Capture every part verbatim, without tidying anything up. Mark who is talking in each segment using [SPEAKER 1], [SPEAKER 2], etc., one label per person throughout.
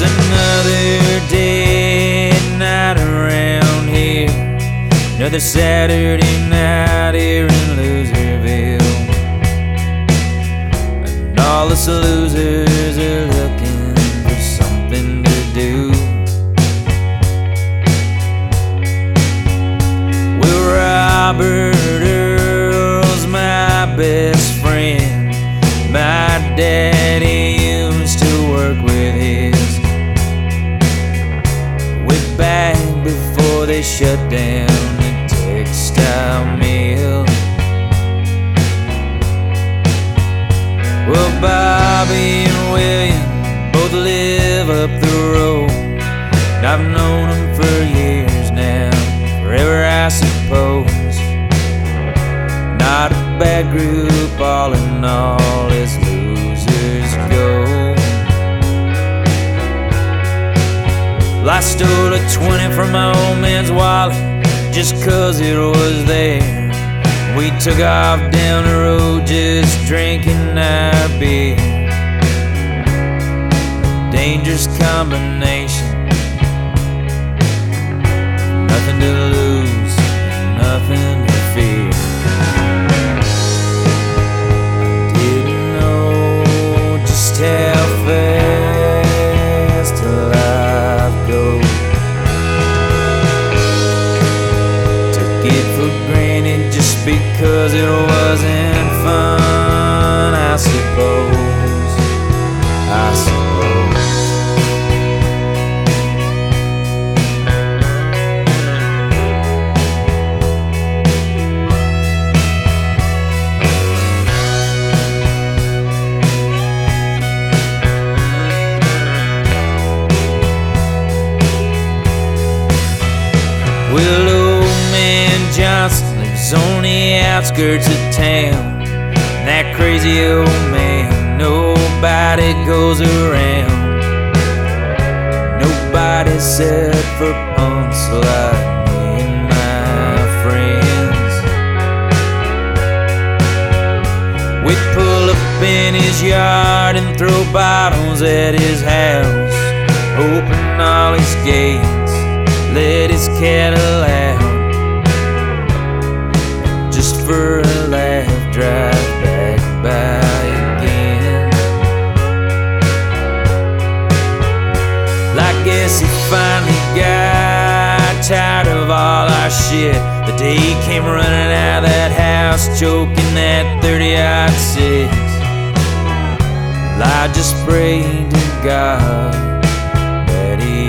[SPEAKER 1] another day night around here, another Saturday night here in Loserville, and all us losers are looking for something to do. Well, Robert Earl's my best friend. My daddy used to work with his. Way back before they shut down the textile mill. Well, Bobby and William both live up the road, and I've known them for years now, forever I suppose. Not a bad group, all in all, as losers go. Well, I stole a twenty from my old man's wallet just 'cause it was there. We took off down the road just drinking our beer. A dangerous combination, nothing to lose, nothing to fear. How fast life goes. Took it for granted just because it wasn't fun, I suppose, I suppose. Well, old man Johnson lives on the outskirts of town. And that crazy old man, nobody goes around. Nobody's set for punks like me and my friends. We pull up in his yard and throw bottles at his house, open all his gates, let his cattle out, just for a laugh, drive back by again. Well, I guess he finally got tired of all our shit the day he came running out of that house, choking that thirty-aught six. Well, I just prayed to God that he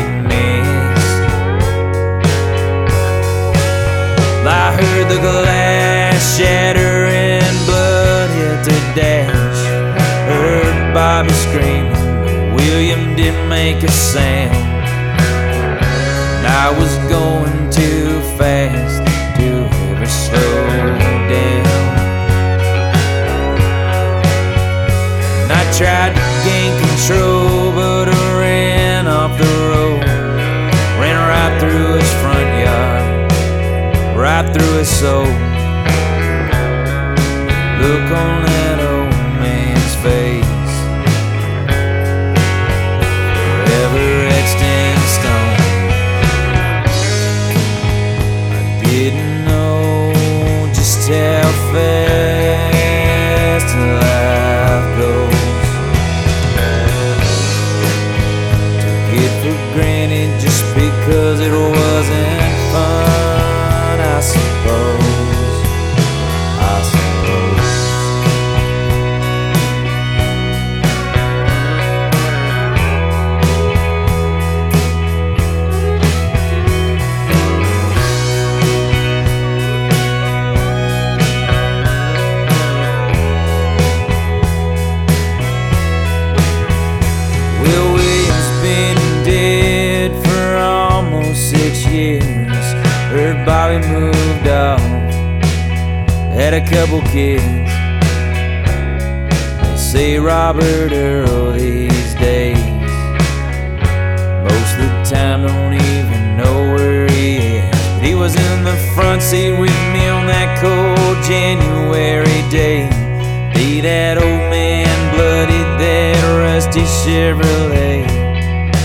[SPEAKER 1] I heard the glass shatter and blood hit the dash. Heard Bobby screaming, but William didn't make a sound. And I was going too fast to ever slow down. And I tried to gain control, but I ran off the road, ran right through his front yard, right through his soul. Look on that old man's face, forever etched in stone. I didn't know just how fast life goes. Took it for granted just because it wasn't fun, I suppose, I suppose. Will William's been dead for almost six years. Heard Bobby moved off, had a couple kids. They say Robert Earl these days, most of the time don't even know where he is. But he was in the front seat with me on that cold January day. Be that old man bloodied that rusty Chevrolet.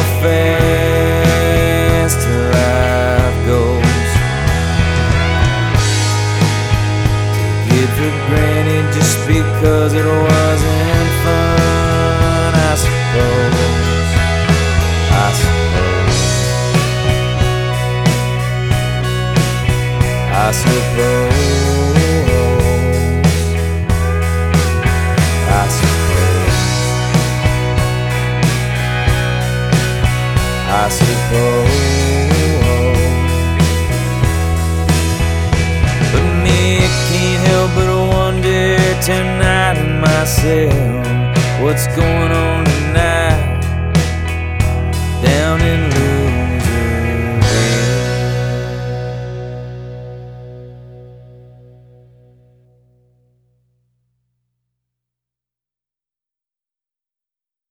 [SPEAKER 1] fast life goes. Take it for granted just because it wasn't fun, I suppose. I suppose. I suppose. I suppose. I suppose. But me, I can't help but wonder tonight in myself, what's going on